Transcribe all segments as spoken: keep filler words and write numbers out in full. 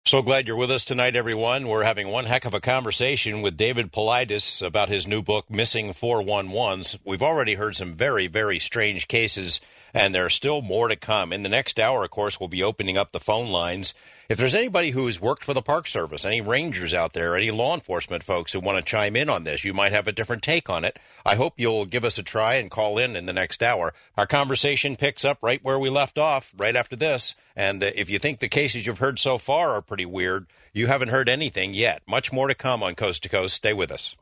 So glad you're with us tonight, everyone. We're having one heck of a conversation with David Paulides about his new book, Missing four one ones. We've already heard some very, very strange cases, and there are still more to come. In the next hour, of course, we'll be opening up the phone lines. If there's anybody who's worked for the Park Service, any rangers out there, any law enforcement folks who want to chime in on this, you might have a different take on it. I hope you'll give us a try and call in in the next hour. Our conversation picks up right where we left off, right after this. And uh, if you think the cases you've heard so far are pretty weird, you haven't heard anything yet. Much more to come on Coast to Coast. Stay with us.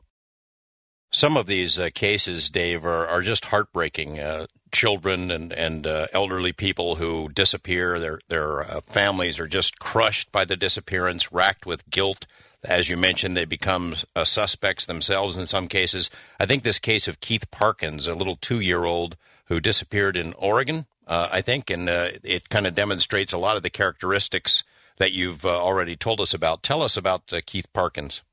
Some of these uh, cases, Dave, are, are just heartbreaking. Uh, children and, and uh, elderly people who disappear. Their, their uh, families are just crushed by the disappearance, racked with guilt. As you mentioned, they become uh, suspects themselves in some cases. I think this case of Keith Parkins, a little two-year-old who disappeared in Oregon, uh, I think, and uh, it kind of demonstrates a lot of the characteristics that you've uh, already told us about. Tell us about uh, Keith Parkins.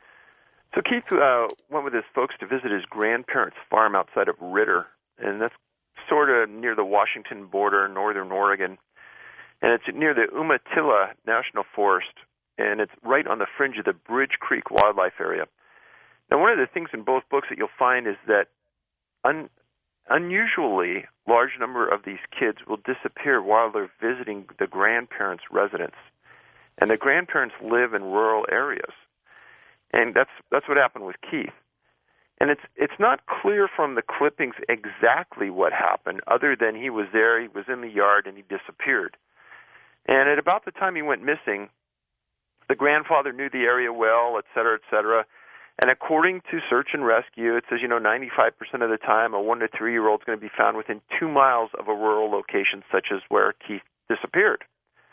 So Keith uh, went with his folks to visit his grandparents' farm outside of Ritter, and that's sort of near the Washington border, northern Oregon. And it's near the Umatilla National Forest, and it's right on the fringe of the Bridge Creek Wildlife Area. Now, one of the things in both books that you'll find is that un- unusually large number of these kids will disappear while they're visiting the grandparents' residence. And the grandparents live in rural areas. And that's that's what happened with Keith. And it's it's not clear from the clippings exactly what happened, other than he was there, he was in the yard, and he disappeared. And at about the time he went missing, the grandfather knew the area well, et cetera, et cetera. And according to Search and Rescue, it says, you know, ninety-five percent of the time, a one to three-year-old is going to be found within two miles of a rural location, such as where Keith disappeared.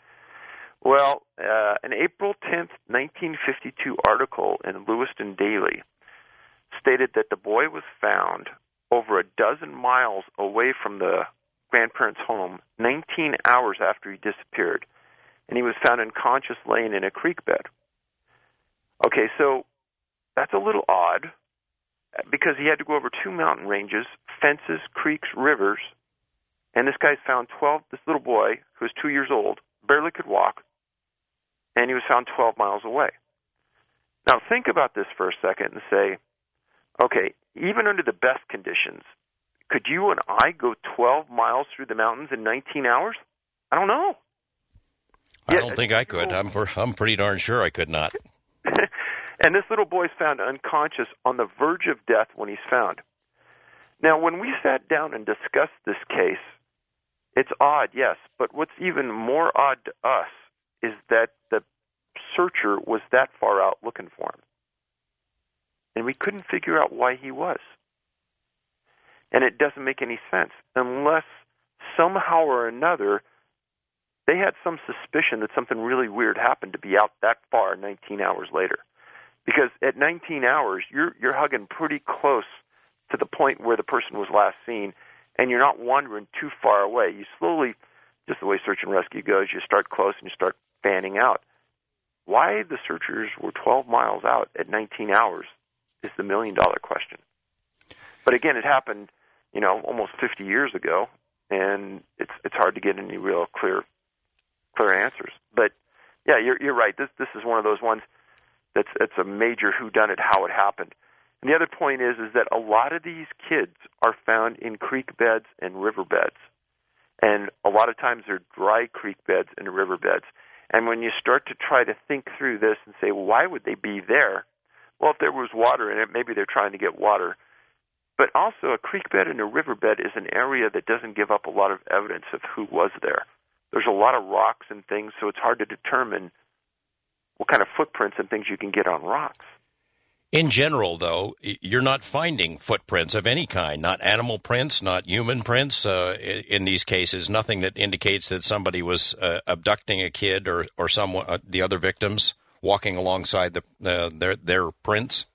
Well, uh, an April tenth, nineteen fifty-two article in Lewiston Daily stated that the boy was found over a dozen miles away from the grandparents' home nineteen hours after he disappeared, and he was found unconscious laying in a creek bed. Okay, so that's a little odd because he had to go over two mountain ranges, fences, creeks, rivers, and this guy's found twelve, this little boy who was two years old, barely could walk, and he was found twelve miles away. Now think about this for a second and say, okay, even under the best conditions, could you and I go twelve miles through the mountains in nineteen hours? I don't know. I yeah, don't think I could. I'm I'm pretty darn sure I could not. And this little boy's found unconscious on the verge of death when he's found. Now, when we sat down and discussed this case, it's odd, yes, but what's even more odd to us is that the searcher was that far out looking for him. And we couldn't figure out why he was. And it doesn't make any sense unless somehow or another they had some suspicion that something really weird happened to be out that far nineteen hours later. Because at nineteen hours, you're you're hugging pretty close to the point where the person was last seen, and you're not wandering too far away. You slowly, just the way search and rescue goes, you start close and you start fanning out. Why the searchers were twelve miles out at nineteen hours is the million-dollar question. But again, it happened, you know, almost fifty years ago, and it's it's hard to get any real clear clear answers. But yeah, you're you're right. This this is one of those ones that's it's a major whodunit how it happened. And the other point is is that a lot of these kids are found in creek beds and river beds, and a lot of times they're dry creek beds and river beds. And when you start to try to think through this and say, well, why would they be there? Well, if there was water in it, maybe they're trying to get water. But also, a creek bed and a river bed is an area that doesn't give up a lot of evidence of who was there. There's a lot of rocks and things, so it's hard to determine what kind of footprints and things you can get on rocks. In general, though, you're not finding footprints of any kind, not animal prints, not human prints uh, in these cases, nothing that indicates that somebody was uh, abducting a kid or, or someone, uh, the other victims walking alongside the, uh, their, their prints?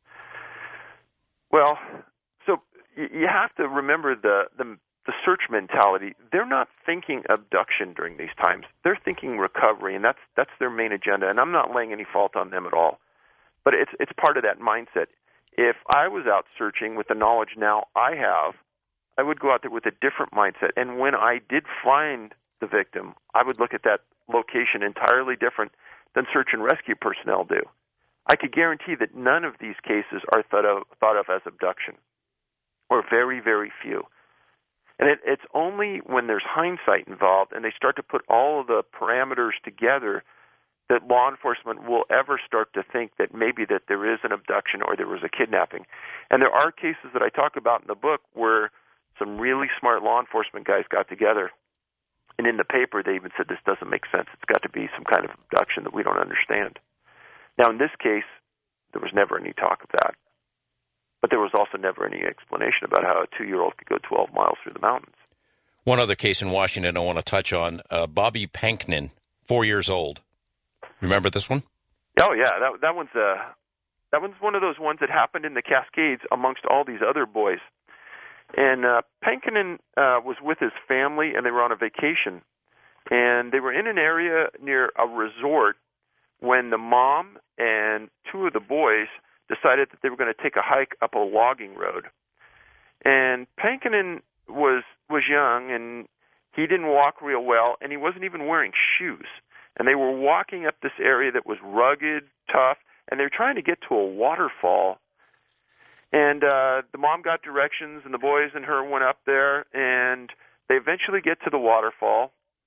Well, so you have to remember the, the the search mentality. They're not thinking abduction during these times. They're thinking recovery, and that's that's their main agenda. And I'm not laying any fault on them at all. But it's it's part of that mindset. If I was out searching with the knowledge now I have, I would go out there with a different mindset. And when I did find the victim, I would look at that location entirely different than search and rescue personnel do. I could guarantee that none of these cases are thought of, thought of as abduction, or very, very few. And it, it's only when there's hindsight involved and they start to put all of the parameters together that law enforcement will ever start to think that maybe that there is an abduction or there was a kidnapping. And there are cases that I talk about in the book where some really smart law enforcement guys got together, and in the paper they even said this doesn't make sense. It's got to be some kind of abduction that we don't understand. Now, in this case, there was never any talk of that. But there was also never any explanation about how a two-year-old could go twelve miles through the mountains. One other case in Washington I want to touch on, uh, Bobby Panknin, four years old. Remember this one? Oh, yeah. That, that one's uh, that one's one of those ones that happened in the Cascades amongst all these other boys. And uh, Panknin uh, was with his family, and they were on a vacation. And they were in an area near a resort when the mom and two of the boys decided that they were going to take a hike up a logging road. And Panknin was was young, and he didn't walk real well, and he wasn't even wearing shoes. And they were walking up this area that was rugged, tough, and they were trying to get to a waterfall. And uh, the mom got directions, and the boys and her went up there, and they eventually get to the waterfall.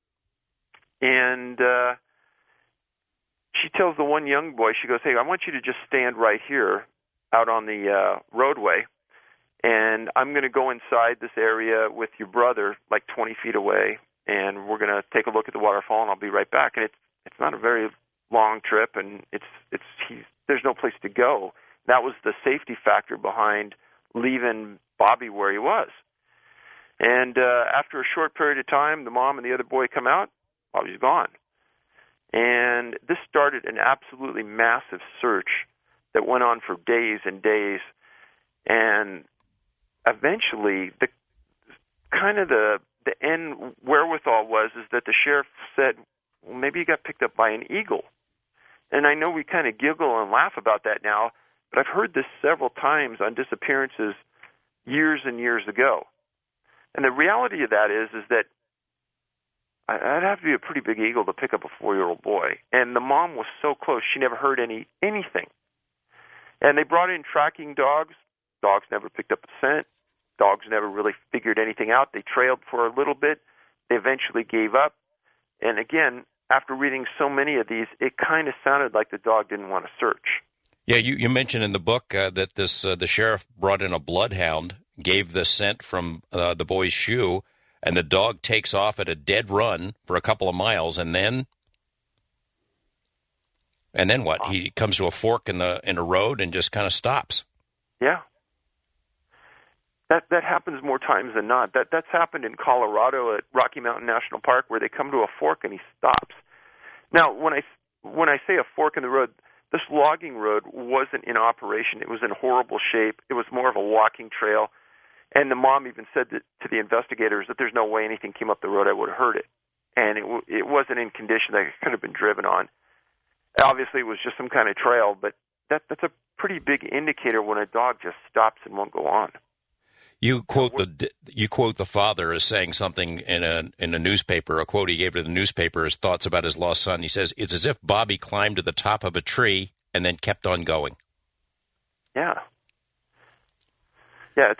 And uh, she tells the one young boy, she goes, hey, I want you to just stand right here out on the uh, roadway, and I'm going to go inside this area with your brother like twenty feet away, and we're going to take a look at the waterfall, and I'll be right back. And it's it's not a very long trip, and it's it's he's, there's no place to go. That was the safety factor behind leaving Bobby where he was. And uh, after a short period of time, the mom and the other boy come out, Bobby's gone. And this started an absolutely massive search that went on for days and days. And eventually, the kind of the the end wherewithal was is that the sheriff said, well, maybe he got picked up by an eagle. And I know we kind of giggle and laugh about that now, but I've heard this several times on disappearances years and years ago. And the reality of that is, is that I'd have to be a pretty big eagle to pick up a four-year-old boy. And the mom was so close, she never heard any anything. And they brought in tracking dogs. Dogs never picked up a scent. Dogs never really figured anything out. They trailed for a little bit. They eventually gave up. And again, after reading so many of these, it kind of sounded like the dog didn't want to search. Yeah, you, you mentioned in the book uh, that this uh, the sheriff brought in a bloodhound, gave the scent from uh, the boy's shoe, and the dog takes off at a dead run for a couple of miles, and then, and then what? He comes to a fork in the in a road and just kind of stops. Yeah, that that happens more times than not. That that's happened in Colorado at Rocky Mountain National Park, where they come to a fork and he stops. Now, when I when I say a fork in the road, this logging road wasn't in operation. It was in horrible shape. It was more of a walking trail. And the mom even said that to the investigators that there's no way anything came up the road, I would have heard it. And it, w- it wasn't in condition that it could have been driven on. Obviously, it was just some kind of trail, but that, that's a pretty big indicator when a dog just stops and won't go on. You quote the you quote the father as saying something in a in a newspaper, a quote he gave to the newspaper, his thoughts about his lost son. He says, it's as if Bobby climbed to the top of a tree and then kept on going. Yeah. Yeah, it's...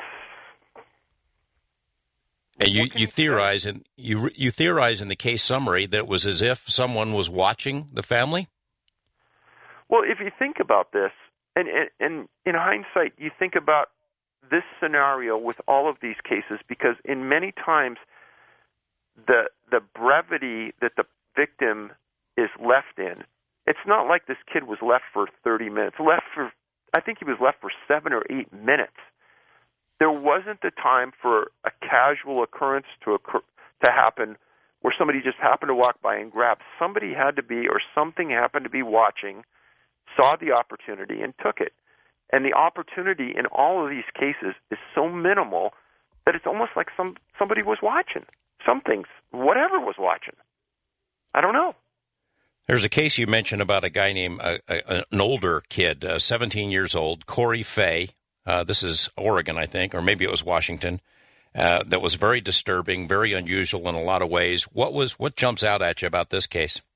And you, you theorize in you you theorize in the case summary that it was as if someone was watching the family? Well, if you think about this, and, and, and in hindsight, you think about this scenario with all of these cases, because in many times the the brevity that the victim is left in, it's not like this kid was left for thirty minutes. Left for, I think he was left for seven or eight minutes. There wasn't the time for a casual occurrence to occur, to happen where somebody just happened to walk by and grab. Somebody had to be, or something happened to be watching, saw the opportunity, and took it. And the opportunity in all of these cases is so minimal that it's almost like some somebody was watching. Something's, whatever was watching. I don't know. There's a case you mentioned about a guy named, uh, uh, an older kid, uh, seventeen years old, Corey Fay. Uh, this is Oregon, I think, or maybe it was Washington. Uh, that was very disturbing, very unusual in a lot of ways. What was what jumps out at you about this case?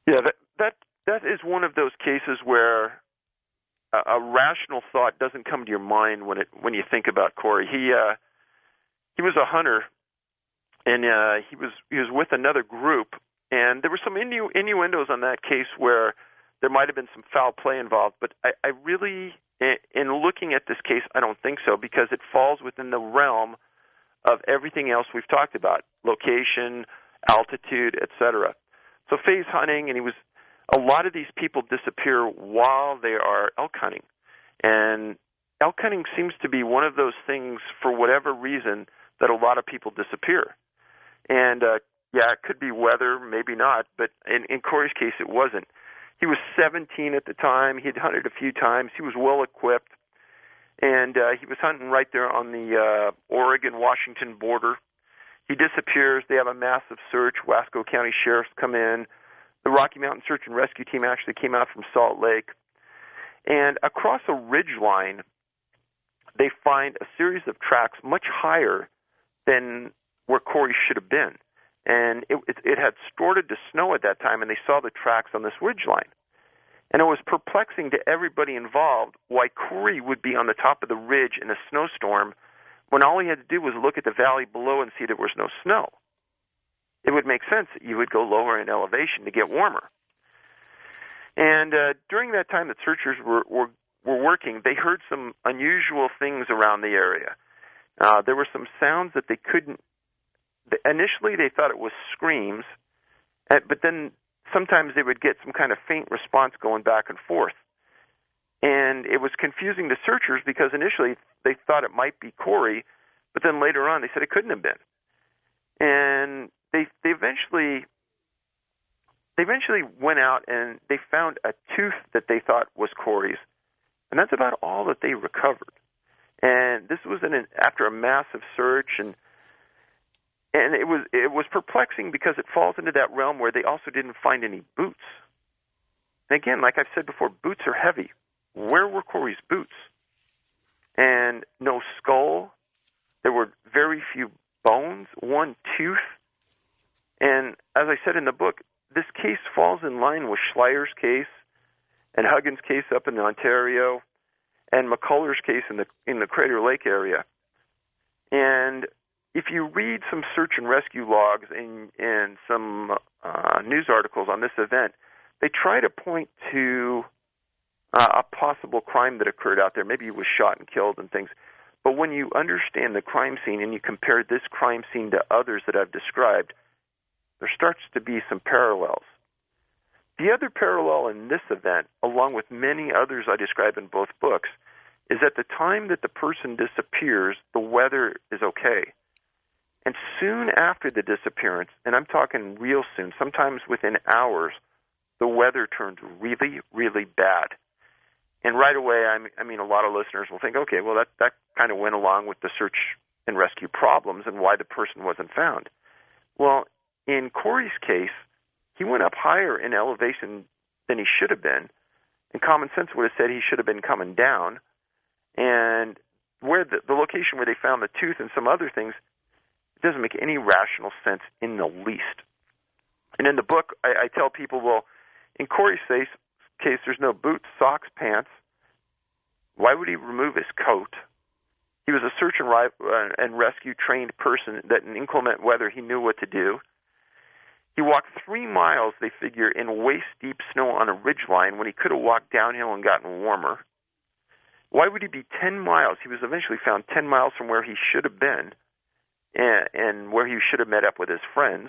Yeah, that that that is one of those cases where a, a rational thought doesn't come to your mind when it when you think about Corey. He uh, he was a hunter, and uh, he was he was with another group, and there were some innu- innuendos on that case where there might have been some foul play involved. But I, I really, in looking at this case, I don't think so, because it falls within the realm of everything else we've talked about: location, altitude, et cetera. So phase hunting, and he was. A lot of these people disappear while they are elk hunting, and elk hunting seems to be one of those things, for whatever reason, that a lot of people disappear. And uh, yeah, it could be weather, maybe not, but in, in Corey's case, it wasn't. He was seventeen at the time. He had hunted a few times. He was well equipped, and uh, he was hunting right there on the uh, Oregon-Washington border. He disappears. They have a massive search. Wasco County sheriffs come in. The Rocky Mountain Search and Rescue Team actually came out from Salt Lake. And across a ridge line, they find a series of tracks much higher than where Corey should have been. And it, it, it had started to snow at that time, and they saw the tracks on this ridge line. And it was perplexing to everybody involved why Corey would be on the top of the ridge in a snowstorm when all he had to do was look at the valley below and see there was no snow. It would make sense that you would go lower in elevation to get warmer. And uh, during that time that searchers were, were, were working, they heard some unusual things around the area. Uh, there were some sounds that they couldn't... Initially, they thought it was screams, but then sometimes they would get some kind of faint response going back and forth. And it was confusing to searchers because initially they thought it might be Corey, but then later on they said it couldn't have been. And they they eventually they eventually went out and they found a tooth that they thought was Corey's, and that's about all that they recovered. And this was in an, after a massive search, and and it was it was perplexing because it falls into that realm where they also didn't find any boots. And again, like I've said before, boots are heavy. Where were Corey's boots? And no skull. There were very few bones, one tooth. And as I said in the book, this case falls in line with Schleier's case and Huggins' case up in Ontario and McCullers' case in the in the Crater Lake area. And if you read some search and rescue logs and, and some uh, news articles on this event, they try to point to uh, a possible crime that occurred out there. Maybe he was shot and killed and things. But when you understand the crime scene and you compare this crime scene to others that I've described, there starts to be some parallels. The other parallel in this event, along with many others I describe in both books, is at the time that the person disappears, the weather is okay. And soon after the disappearance, and I'm talking real soon, sometimes within hours, the weather turns really, really bad. And right away, I mean, a lot of listeners will think, okay, well, that, that kind of went along with the search and rescue problems and why the person wasn't found. Well, in Corey's case, he went up higher in elevation than he should have been, and common sense would have said he should have been coming down. And where the, the location where they found the tooth and some other things, it doesn't make any rational sense in the least. And in the book, I, I tell people, well, in Corey's case, case, there's no boots, socks, pants. Why would he remove his coat? He was a search and, uh, and rescue trained person that in inclement weather he knew what to do. He walked three miles, they figure, in waist-deep snow on a ridgeline when he could have walked downhill and gotten warmer. Why would he be ten miles? He was eventually found ten miles from where he should have been and, and where he should have met up with his friends.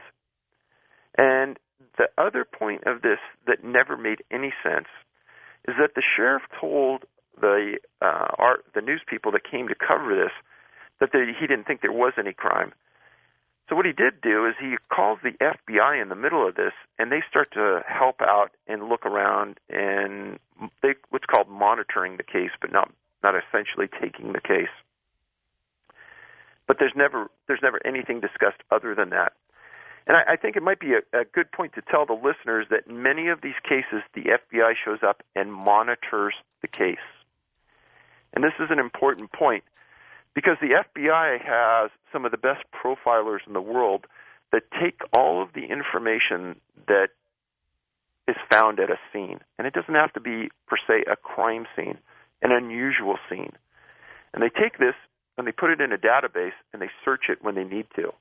And the other point of this that never made any sense is that the sheriff told the uh, art, the news people that came to cover this that they, he didn't think there was any crime. So what he did do is he calls the F B I in the middle of this, and they start to help out and look around, and they what's called monitoring the case, but not not essentially taking the case. But there's never there's never anything discussed other than that. And I, I think it might be a, a good point to tell the listeners that in many of these cases, the F B I shows up and monitors the case. And this is an important point, because the F B I has some of the best profilers in the world that take all of the information that is found at a scene. And it doesn't have to be, per se, a crime scene, an unusual scene. And they take this and they put it in a database and they search it when they need to.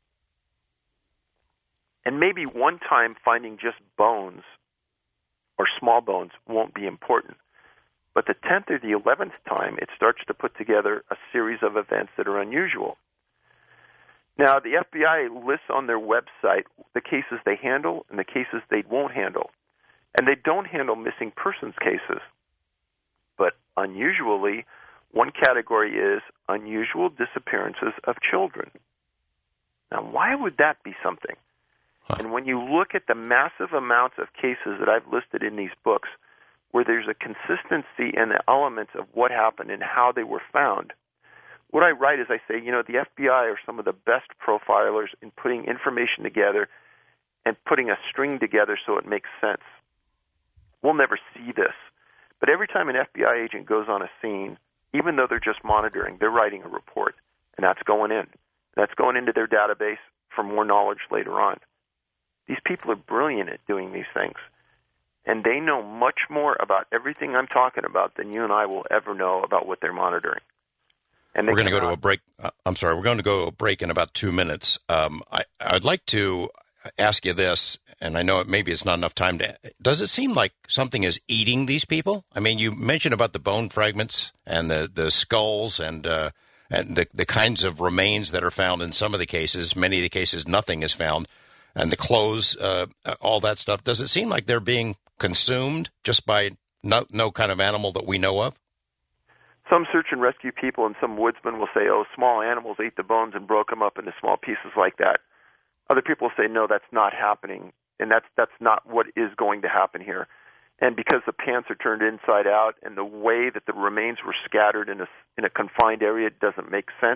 And maybe one time finding just bones or small bones won't be important. But the tenth or the eleventh time, it starts to put together a series of events that are unusual. Now, the F B I lists on their website the cases they handle and the cases they won't handle. And they don't handle missing persons cases. But unusually, one category is unusual disappearances of children. Now, why would that be something? Huh. And when you look at the massive amounts of cases that I've listed in these books, where there's a consistency in the elements of what happened and how they were found, what I write is I say, you know, the F B I are some of the best profilers in putting information together and putting a string together so it makes sense. We'll never see this. But every time an F B I agent goes on a scene, even though they're just monitoring, they're writing a report, and that's going in. That's going into their database for more knowledge later on. These people are brilliant at doing these things, and they know much more about everything I'm talking about than you and I will ever know about what they're monitoring. And we're going to go to a break. Uh, I'm sorry, we're going to go to a break in about two minutes. Um, I, I'd like to ask you this, and I know it, maybe it's not enough time to. Does it seem like something is eating these people? I mean, you mentioned about the bone fragments and the, the skulls and uh, and the, the kinds of remains that are found in some of the cases. Many of the cases, nothing is found. And the clothes, uh, all that stuff. Does it seem like they're being consumed just by no, no kind of animal that we know of? Some search and rescue people and some woodsmen will say, oh, small animals ate the bones and broke them up into small pieces like that. Other people say, no, that's not happening, and that's that's not what is going to happen here. And because the pants are turned inside out and the way that the remains were scattered in a, in a confined area doesn't make sense.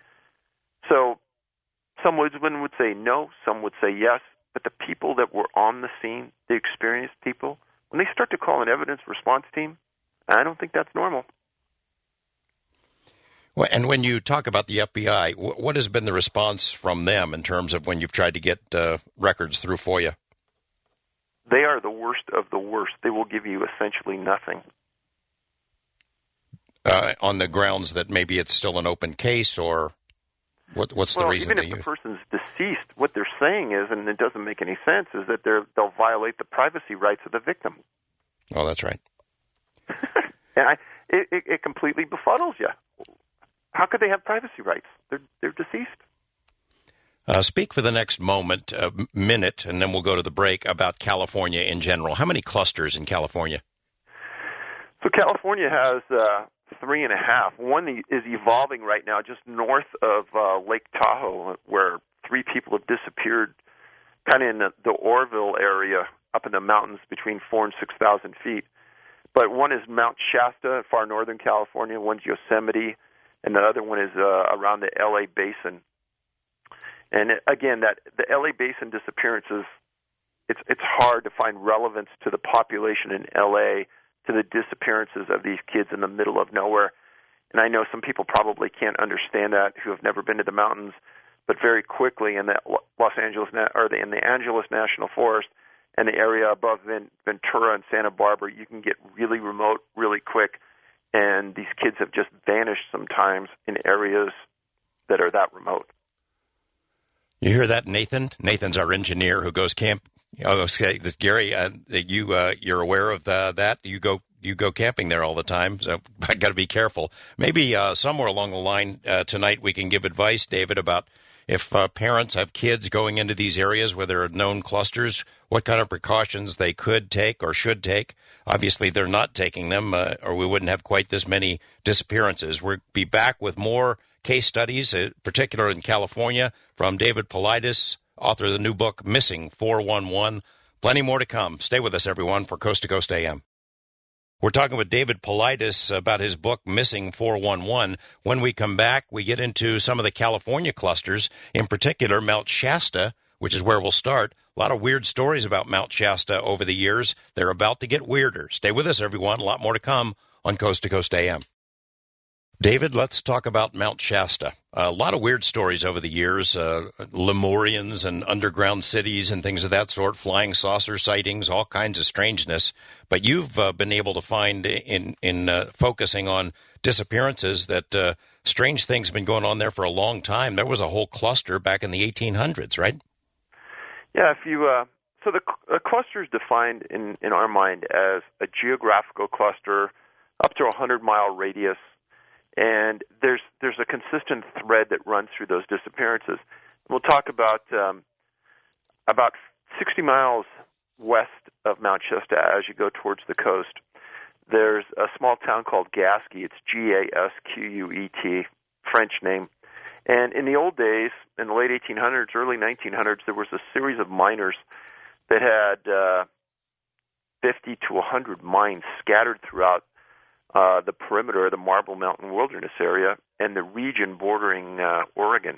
So some woodsmen would say no, some would say yes, but the people that were on the scene, the experienced people, when they start to call an evidence response team, I don't think that's normal. Well, and when you talk about the F B I, what has been the response from them in terms of when you've tried to get uh, records through FOIA? They are the worst of the worst. They will give you essentially nothing. Uh, on the grounds that maybe it's still an open case, or what, what's well, the reason even they if use? the person's deceased, what they're saying is, and it doesn't make any sense, is that they're, they'll violate the privacy rights of the victim. Oh, that's right. and I, it, it, it completely befuddles you. How could they have privacy rights? They're they're deceased. Uh, speak for the next moment, uh, minute, and then we'll go to the break, about California in general. How many clusters in California? So California has uh, three and a half. One is evolving right now just north of uh, Lake Tahoe, where three people have disappeared kind of in the, the Orville area up in the mountains between four and six thousand feet. But one is Mount Shasta, far northern California. One's Yosemite. And the other one is uh, around the L A Basin. And it, again, that the L A Basin disappearances, it's it's hard to find relevance to the population in L A to the disappearances of these kids in the middle of nowhere. And I know some people probably can't understand that who have never been to the mountains, but very quickly in the Los Angeles or the, in the Angeles National Forest and the area above Ventura and Santa Barbara, you can get really remote really quick. And these kids have just vanished sometimes in areas that are that remote. You hear that, Nathan? Nathan's our engineer who goes camp. Oh, okay, this Gary, uh, you uh, you're aware of the, that? You go you go camping there all the time, so I got to be careful. Maybe uh, somewhere along the line uh, tonight we can give advice, David, about if uh, parents have kids going into these areas where there are known clusters, what kind of precautions they could take or should take. Obviously, they're not taking them, uh, or we wouldn't have quite this many disappearances. We'll be back with more case studies, uh, particularly in California, from David Paulides, author of the new book, Missing four one one. Plenty more to come. Stay with us, everyone, for Coast to Coast A M. We're talking with David Paulides about his book, Missing four one one. When we come back, we get into some of the California clusters, in particular Mount Shasta, which is where we'll start. A lot of weird stories about Mount Shasta over the years. They're about to get weirder. Stay with us, everyone. A lot more to come on Coast to Coast A M. David, let's talk about Mount Shasta. A lot of weird stories over the years, uh, Lemurians and underground cities and things of that sort, flying saucer sightings, all kinds of strangeness. But you've uh, been able to find in, in uh, focusing on disappearances that uh, strange things have been going on there for a long time. There was a whole cluster back in the eighteen hundreds, right? Yeah, if you uh, so the, the cluster is defined in, in our mind as a geographical cluster up to a hundred-mile radius. And there's there's a consistent thread that runs through those disappearances. We'll talk about um, about sixty miles west of Mount Shasta as you go towards the coast. There's a small town called Gasquet. It's G A S Q U E T, French name. And in the old days, in the late eighteen hundreds, early nineteen hundreds, there was a series of miners that had uh, fifty to one hundred mines scattered throughout Uh, the perimeter of the Marble Mountain Wilderness area and the region bordering uh, Oregon.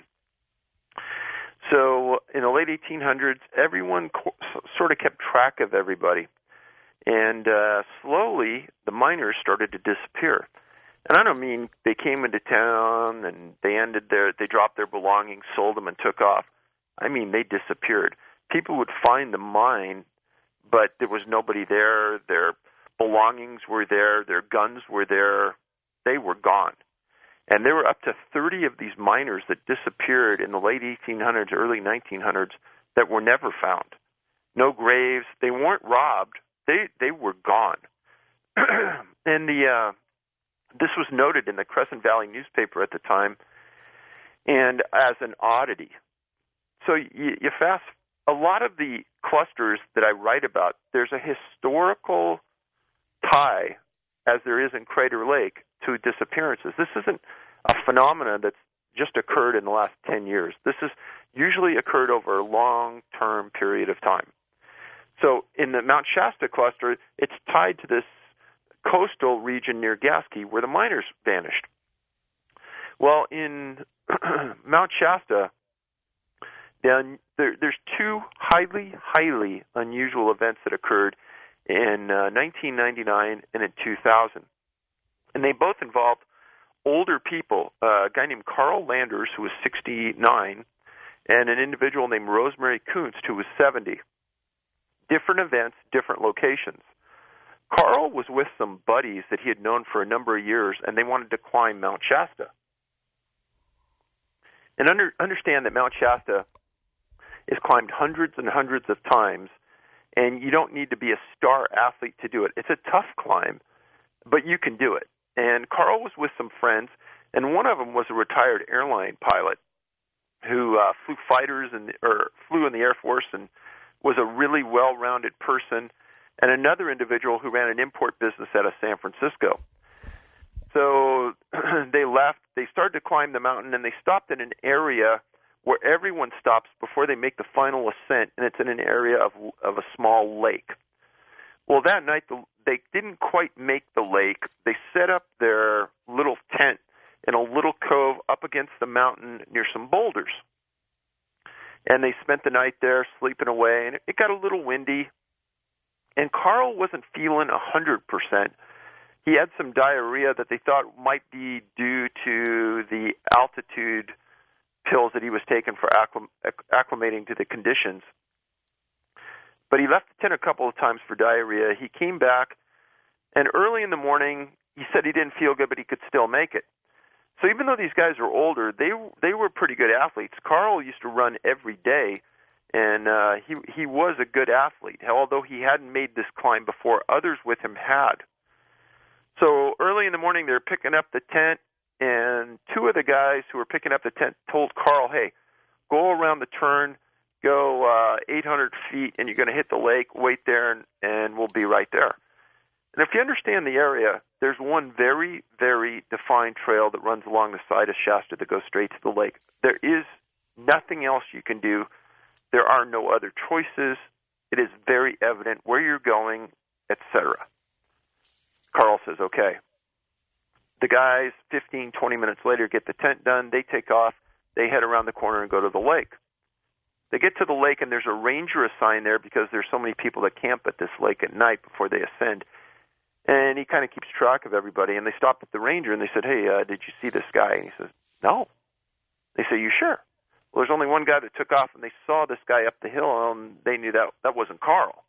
So in the late eighteen hundreds, everyone co- sort of kept track of everybody. And uh, slowly, the miners started to disappear. And I don't mean they came into town and they ended their, they dropped their belongings, sold them, and took off. I mean, they disappeared. People would find the mine, but there was nobody there. Their belongings were there, their guns were there, they were gone. And there were up to thirty of these miners that disappeared in the late eighteen hundreds, early nineteen hundreds that were never found. No graves, they weren't robbed, they they were gone. and the uh, this was noted in the Crescent Valley newspaper at the time and as an oddity. So you, you fast, a lot of the clusters that I write about, there's a historical tie, as there is in Crater Lake, to disappearances. This isn't a phenomenon that's just occurred in the last ten years. This has usually occurred over a long-term period of time. So in the Mount Shasta cluster, it's tied to this coastal region near Gasquet where the miners vanished. Well, in Mount Shasta, then there, there's two highly, highly unusual events that occurred in uh, nineteen ninety-nine and in two thousand. And they both involved older people, uh, a guy named Carl Landers, who was sixty-nine, and an individual named Rosemary Kunst, who was seventy. Different events, different locations. Carl was with some buddies that he had known for a number of years, and they wanted to climb Mount Shasta. And under, understand that Mount Shasta is climbed hundreds and hundreds of times, and you don't need to be a star athlete to do it. It's a tough climb, but you can do it. And Carl was with some friends, and one of them was a retired airline pilot who uh, flew fighters and or flew in the Air Force and was a really well-rounded person, and another individual who ran an import business out of San Francisco. So they left. They started to climb the mountain, and they stopped in an area where everyone stops before they make the final ascent, and it's in an area of of a small lake. Well, that night the, they didn't quite make the lake. They set up their little tent in a little cove up against the mountain near some boulders. And they spent the night there sleeping away, and it got a little windy. And Carl wasn't feeling one hundred percent. He had some diarrhea that they thought might be due to the altitude pills that he was taking for acclim- acclimating to the conditions. But he left the tent a couple of times for diarrhea. He came back, and early in the morning, he said he didn't feel good, but he could still make it. So even though these guys were older, they they were pretty good athletes. Carl used to run every day, and uh, he he was a good athlete. Although he hadn't made this climb before, others with him had. So early in the morning, they're picking up the tent, and two of the guys who were picking up the tent told Carl, hey, go around the turn, go uh, eight hundred feet, and you're going to hit the lake, wait there, and, and we'll be right there. And if you understand the area, there's one very, very defined trail that runs along the side of Shasta that goes straight to the lake. There is nothing else you can do. There are no other choices. It is very evident where you're going, et cetera. Carl says, okay. The guys, fifteen, twenty minutes later, get the tent done. They take off. They head around the corner and go to the lake. They get to the lake, and there's a ranger assigned there because there's so many people that camp at this lake at night before they ascend. And he kind of keeps track of everybody. And they stopped at the ranger, and they said, hey, uh, did you see this guy? And he says, no. They say, you sure? Well, there's only one guy that took off, and they saw this guy up the hill, and they knew that that wasn't Carl.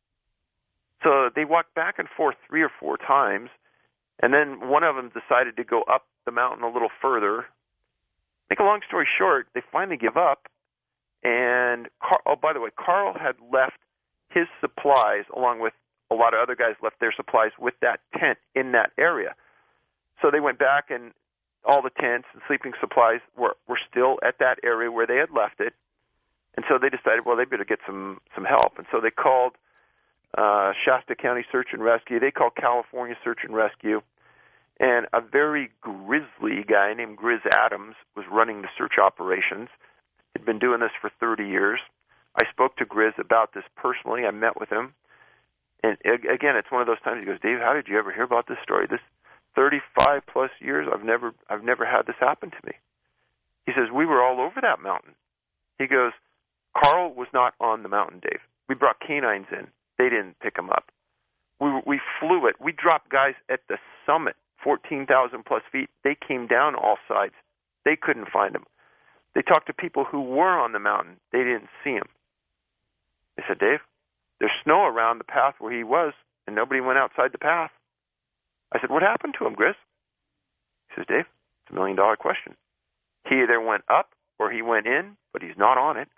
So they walked back and forth three or four times, and then one of them decided to go up the mountain a little further. Make a long story short, they finally give up, and, Car- oh, by the way, Carl had left his supplies, along with a lot of other guys left their supplies with that tent in that area. So they went back, and all the tents and sleeping supplies were, were still at that area where they had left it. And so they decided, well, they better get some, some help. And so they called uh, Shasta County Search and Rescue. They called California Search and Rescue. And a very grisly guy named Grizz Adams was running the search operations. He'd been doing this for thirty years. I spoke to Grizz about this personally. I met with him. And again, it's one of those times he goes, Dave, how did you ever hear about this story? This thirty-five plus years, I've never I've never had this happen to me. He says, we were all over that mountain. He goes, Carl was not on the mountain, Dave. We brought canines in. They didn't pick him up. We we flew it. We dropped guys at the summit, fourteen thousand plus feet. They came down all sides. They couldn't find him. They talked to people who were on the mountain. They didn't see him. They said, Dave, there's snow around the path where he was, and nobody went outside the path. I said, what happened to him, Grizz? He says, Dave, it's a million-dollar question. He either went up or he went in, but he's not on it.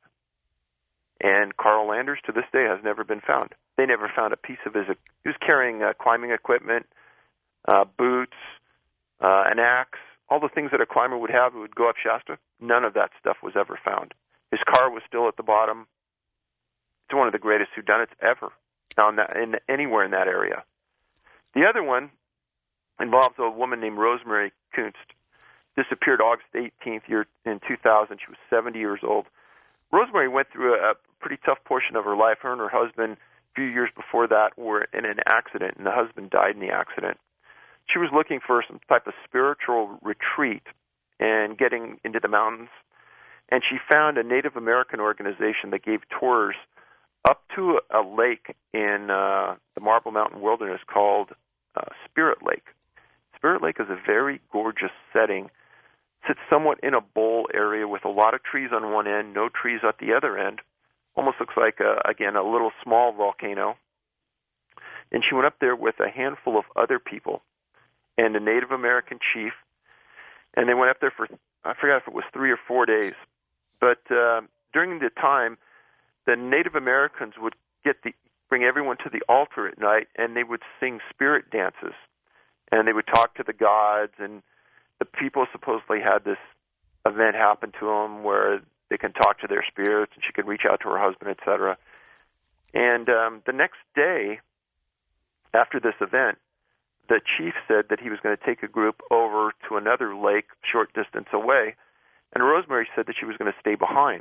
And Carl Landers, to this day, has never been found. They never found a piece of his... He was carrying uh, climbing equipment, uh, boots, uh, an axe, all the things that a climber would have who would go up Shasta. None of that stuff was ever found. His car was still at the bottom. It's one of the greatest whodunits ever found that in anywhere in that area. The other one involves a woman named Rosemary Kunst. Disappeared August eighteenth year in two thousand. She was seventy years old. Rosemary went through a, a pretty tough portion of her life. Her and her husband, a few years before that, were in an accident, and the husband died in the accident. She was looking for some type of spiritual retreat and getting into the mountains, and she found a Native American organization that gave tours up to a, a lake in uh, the Marble Mountain Wilderness called uh, Spirit Lake. Spirit Lake is a very gorgeous setting. Sits somewhat in a bowl area with a lot of trees on one end, no trees at the other end. Almost looks like, a, again, a little small volcano. And she went up there with a handful of other people and a Native American chief. And they went up there for, I forgot if it was three or four days. But uh, during the time, the Native Americans would get the bring everyone to the altar at night, and they would sing spirit dances. And they would talk to the gods, and the people supposedly had this event happen to them where they can talk to their spirits, and she could reach out to her husband, et cetera. And um, the next day, after this event, the chief said that he was going to take a group over to another lake short distance away, and Rosemary said that she was going to stay behind.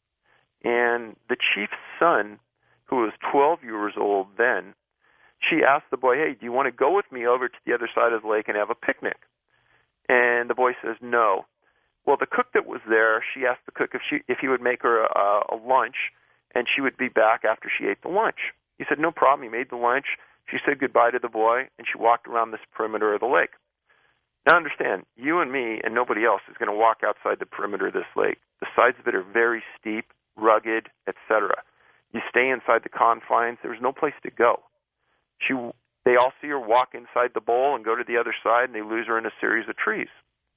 And the chief's son, who was twelve years old then, she asked the boy, hey, do you want to go with me over to the other side of the lake and have a picnic? And the boy says, no. Well, the cook that was there, she asked the cook if she if he would make her a, a lunch, and she would be back after she ate the lunch. He said, no problem. He made the lunch. She said goodbye to the boy, and she walked around this perimeter of the lake. Now understand, you and me and nobody else is going to walk outside the perimeter of this lake. The sides of it are very steep, rugged, et cetera. You stay inside the confines. There's no place to go. She, they all see her walk inside the bowl and go to the other side, and they lose her in a series of trees.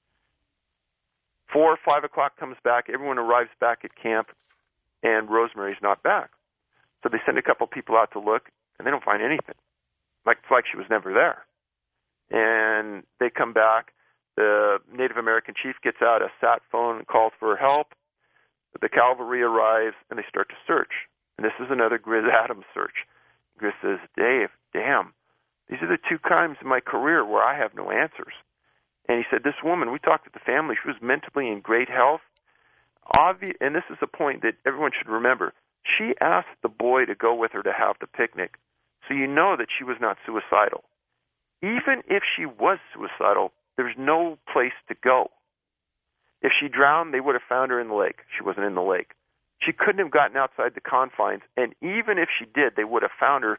Four or five o'clock comes back. Everyone arrives back at camp, and Rosemary's not back. So they send a couple people out to look, and they don't find anything. Like, it's like she was never there. And they come back. The Native American chief gets out a sat phone and calls for help. The cavalry arrives, and they start to search. And this is another Grizz Adams search. Grizz says, Dave, damn, these are the two times in my career where I have no answers. And he said, this woman, we talked with the family, she was mentally in great health. Obvi- and this is a point that everyone should remember. She asked the boy to go with her to have the picnic, so you know that she was not suicidal. Even if she was suicidal, there's no place to go. If she drowned, they would have found her in the lake. She wasn't in the lake. She couldn't have gotten outside the confines, and even if she did, they would have found her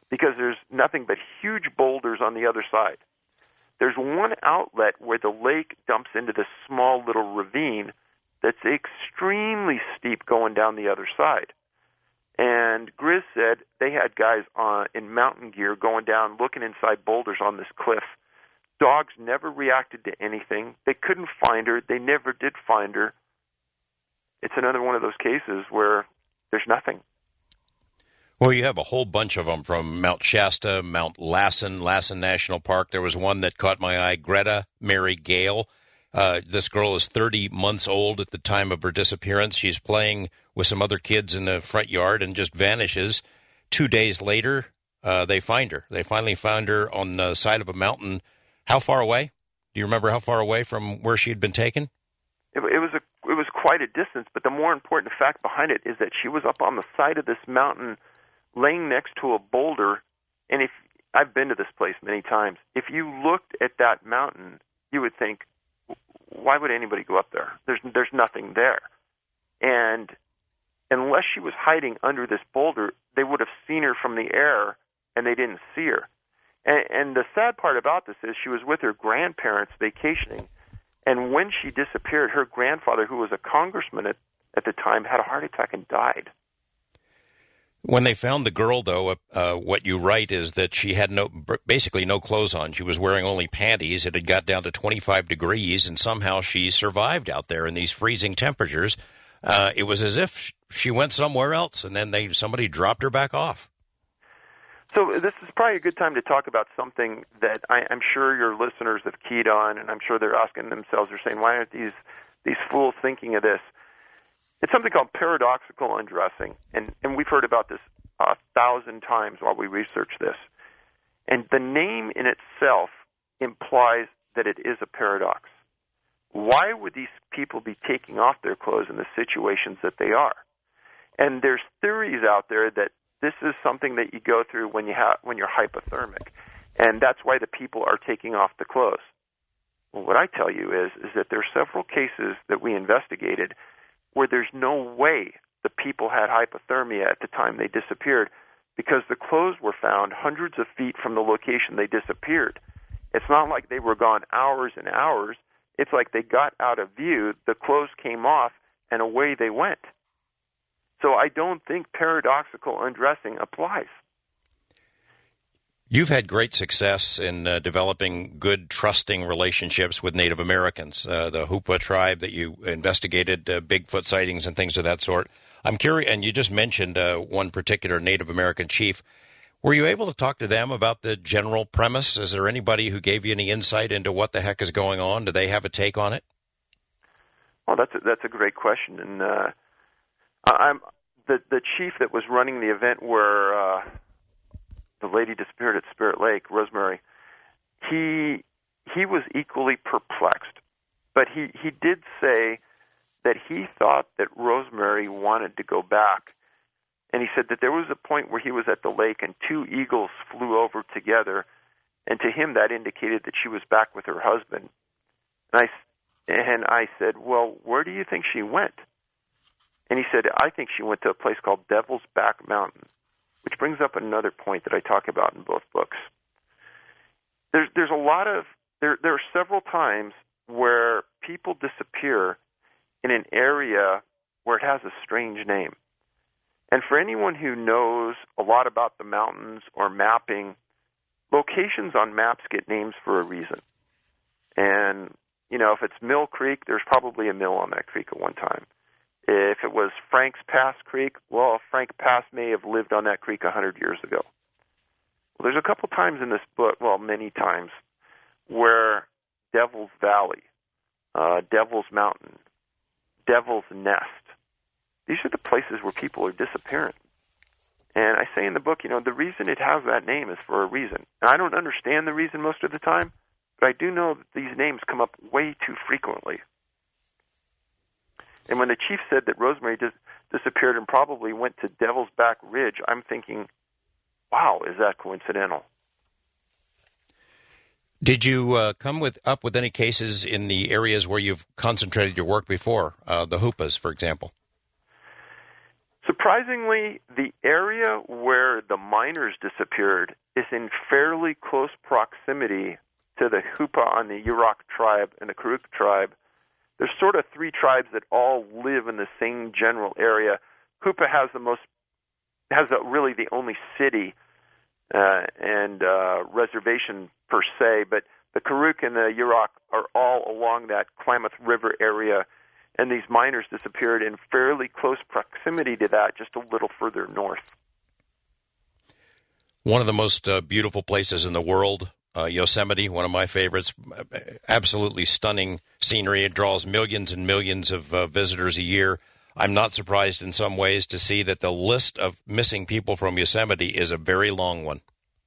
because there's nothing but huge boulders on the other side. There's one outlet where the lake dumps into this small little ravine that's extremely steep going down the other side. And Grizz said they had guys on, in mountain gear going down looking inside boulders on this cliff. Dogs never reacted to anything. They couldn't find her. They never did find her. It's another one of those cases where there's nothing. Well, you have a whole bunch of them from Mount Shasta, Mount Lassen, Lassen National Park. There was one that caught my eye, Greta Mary Gale. Uh, this girl is thirty months old at the time of her disappearance. She's playing with some other kids in the front yard and just vanishes. Two days later, uh, they find her. They finally found her on the side of a mountain. How far away? Do you remember how far away from where she had been taken? It, it was a it was quite a distance, but the more important fact behind it is that she was up on the side of this mountain, laying next to a boulder. And if I've been to this place many times, if you looked at that mountain, you would think, why would anybody go up there? There's there's nothing there. And unless she was hiding under this boulder, they would have seen her from the air, and they didn't see her. And, and the sad part about this is she was with her grandparents vacationing, and when she disappeared, her grandfather, who was a congressman at, at the time, had a heart attack and died. When they found the girl, though, uh, what you write is that she had no, basically no clothes on. She was wearing only panties. It had got down to twenty-five degrees, and somehow she survived out there in these freezing temperatures. Uh, it was as if she went somewhere else, and then they somebody dropped her back off. So this is probably a good time to talk about something that I, I'm sure your listeners have keyed on, and I'm sure they're asking themselves, they're saying, why aren't these, these fools thinking of this? It's something called paradoxical undressing, and, and we've heard about this a thousand times while we research this. And the name in itself implies that it is a paradox. Why would these people be taking off their clothes in the situations that they are? And there's theories out there that this is something that you go through when you ha- when you're hypothermic, and that's why the people are taking off the clothes. Well, what I tell you is, is that there are several cases that we investigated where there's no way the people had hypothermia at the time they disappeared because the clothes were found hundreds of feet from the location they disappeared. It's not like they were gone hours and hours. It's like they got out of view, the clothes came off, and away they went. So I don't think paradoxical undressing applies. You've had great success in uh, developing good, trusting relationships with Native Americans, uh, the Hupa tribe that you investigated, uh, Bigfoot sightings and things of that sort. I'm curious, and you just mentioned uh, one particular Native American chief. Were you able to talk to them about the general premise? Is there anybody who gave you any insight into what the heck is going on? Do they have a take on it? Well, that's a, that's a great question, and uh, I'm the the chief that was running the event where uh, the lady disappeared at Spirit Lake, Rosemary. He he was equally perplexed, but he, he did say that he thought that Rosemary wanted to go back. And he said that there was a point where he was at the lake and two eagles flew over together, and to him that indicated that she was back with her husband. And I, and I said, well, where do you think she went? And he said, I think she went to a place called Devil's Back Mountain, which brings up another point that I talk about in both books. There's, there's a lot of, there, there are several times where people disappear in an area where it has a strange name. And for anyone who knows a lot about the mountains or mapping, locations on maps get names for a reason. And, you know, if it's Mill Creek, there's probably a mill on that creek at one time. If it was Frank's Pass Creek, well, Frank Pass may have lived on that creek a hundred years ago. Well, there's a couple times in this book, well, many times, where Devil's Valley, uh, Devil's Mountain, Devil's Nest, these are the places where people are disappearing. And I say in the book, you know, the reason it has that name is for a reason. And I don't understand the reason most of the time, but I do know that these names come up way too frequently. And when the chief said that Rosemary dis- disappeared and probably went to Devil's Back Ridge, I'm thinking, wow, is that coincidental? Did you uh, come with up with any cases in the areas where you've concentrated your work before, uh, the Hupas, for example? Surprisingly, the area where the miners disappeared is in fairly close proximity to the Hupa on the Yurok tribe and the Karuk tribe. There's sort of three tribes that all live in the same general area. Hupa has the most, has a, really the only city uh, and uh, reservation per se, but the Karuk and the Yurok are all along that Klamath River area, and these miners disappeared in fairly close proximity to that, just a little further north. One of the most uh, beautiful places in the world, uh, Yosemite, one of my favorites. Absolutely stunning scenery. It draws millions and millions of uh, visitors a year. I'm not surprised in some ways to see that the list of missing people from Yosemite is a very long one.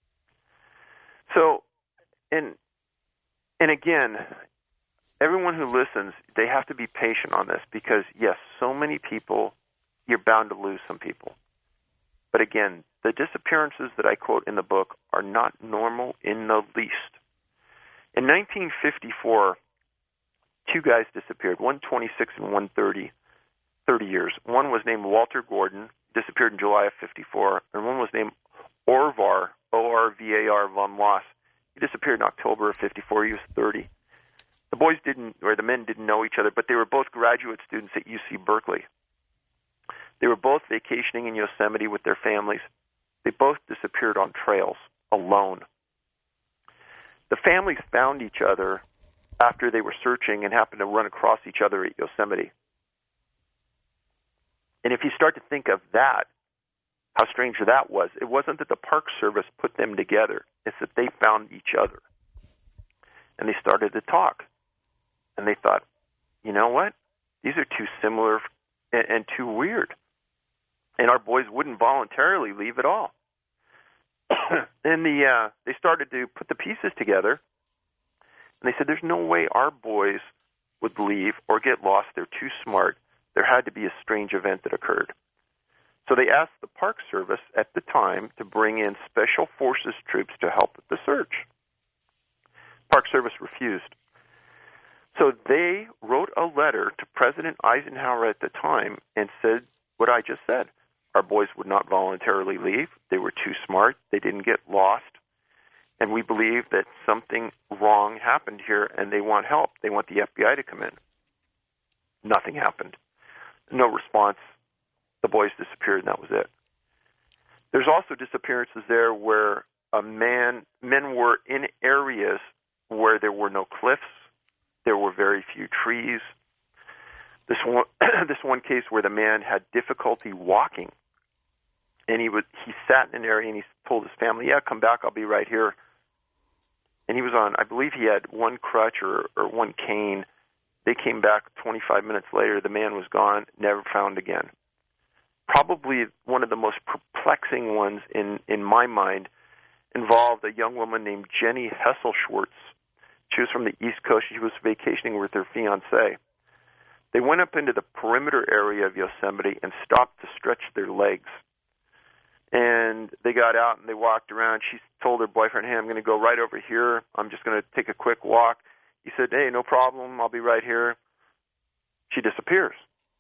So, and and again, everyone who listens, they have to be patient on this because, yes, so many people, you're bound to lose some people. But again, the disappearances that I quote in the book are not normal in the least. In nineteen fifty-four, two guys disappeared, one twenty-six and one thirty, thirty years. One was named Walter Gordon, disappeared in July of fifty-four, and one was named Orvar, O R V A R, von Loss. He disappeared in October of fifty-four. He was thirty. The boys didn't, or the men didn't know each other, but they were both graduate students at U C Berkeley. They were both vacationing in Yosemite with their families. They both disappeared on trails, alone. The families found each other after they were searching and happened to run across each other at Yosemite. And if you start to think of that, how strange that was, it wasn't that the Park Service put them together. It's that they found each other. And they started to talk. And they thought, you know what? These are too similar and, and too weird. And our boys wouldn't voluntarily leave at all. and the uh, they started to put the pieces together. And they said, there's no way our boys would leave or get lost. They're too smart. There had to be a strange event that occurred. So they asked the Park Service at the time to bring in Special Forces troops to help with the search. Park Service refused. So they wrote a letter to President Eisenhower at the time and said what I just said. Our boys would not voluntarily leave. They were too smart. They didn't get lost. And we believe that something wrong happened here, and they want help. They want the F B I to come in. Nothing happened. No response. The boys disappeared, and that was it. There's also disappearances there where a man, men were in areas where there were no cliffs, there were very few trees. This one, this one case where the man had difficulty walking, and he was he sat in an area and he told his family, "Yeah, come back, I'll be right here." And he was on, I believe he had one crutch or, or one cane. They came back twenty-five minutes later. The man was gone, never found again. Probably one of the most perplexing ones in, in my mind involved a young woman named Jenny Hesselschwartz. She was from the East Coast. She was vacationing with her fiancé. They went up into the perimeter area of Yosemite and stopped to stretch their legs. And they got out and they walked around. She told her boyfriend, "Hey, I'm going to go right over here. I'm just going to take a quick walk." He said, "Hey, no problem. I'll be right here." She disappears.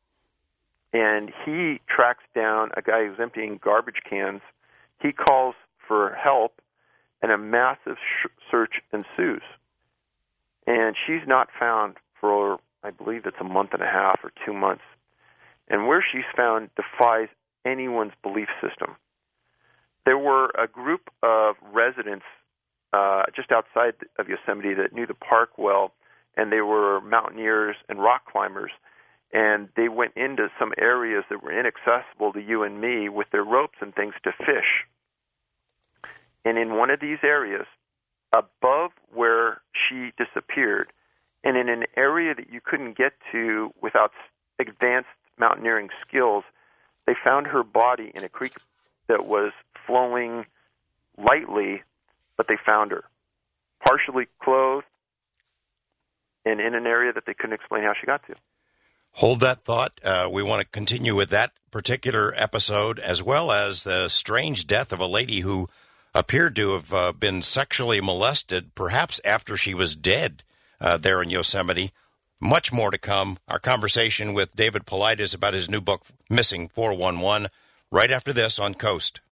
And he tracks down a guy who's emptying garbage cans. He calls for help, and a massive sh- search ensues. And she's not found for, I believe it's a month and a half or two months. And where she's found defies anyone's belief system. There were a group of residents uh, just outside of Yosemite that knew the park well, and they were mountaineers and rock climbers. And they went into some areas that were inaccessible to you and me with their ropes and things to fish. And in one of these areas, above where she disappeared, and in an area that you couldn't get to without advanced mountaineering skills, they found her body in a creek that was flowing lightly, but they found her, partially clothed, and in an area that they couldn't explain how she got to. Hold that thought. Uh, we want to continue with that particular episode, as well as the strange death of a lady who appeared to have uh, been sexually molested, perhaps after she was dead uh, there in Yosemite. Much more to come. Our conversation with David Paulides about his new book, Missing four one one, right after this on Coast.